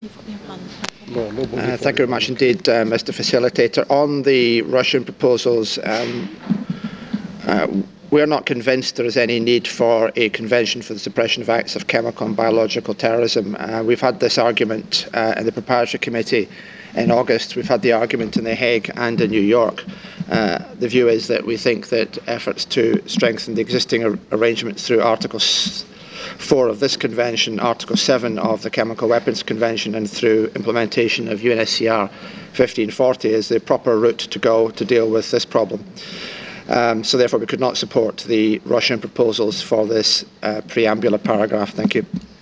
Thank you very much indeed, Mr. Facilitator. On the Russian proposals, we're not convinced there is any need for a convention for the suppression of acts of chemical and biological terrorism. We've had this argument in the Preparatory Committee in August. We've had the argument in The Hague and in New York. The view is that we think that efforts to strengthen the existing arrangements through Article 4 of this convention, Article 7 of the Chemical Weapons Convention, and through implementation of UNSCR 1540 is the proper route to go to deal with this problem. So therefore we could not support the Russian proposals for this preambular paragraph. Thank you.